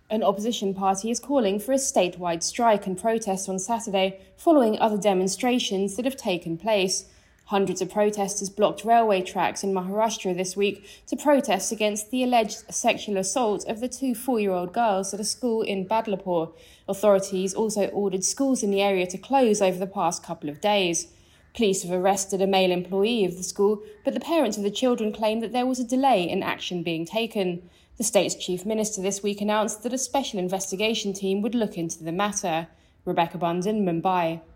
An opposition party is calling for a statewide strike and protest on Saturday, following other demonstrations that have taken place. Hundreds of protesters blocked railway tracks in Maharashtra this week to protest against the alleged sexual assault of the two 4-year-old girls at a school in Badlapur. Authorities also ordered schools in the area to close over the past couple of days. Police have arrested a male employee of the school, but the parents of the children claim that there was a delay in action being taken. The state's chief minister this week announced that a special investigation team would look into the matter. Rebecca Bunden, Mumbai.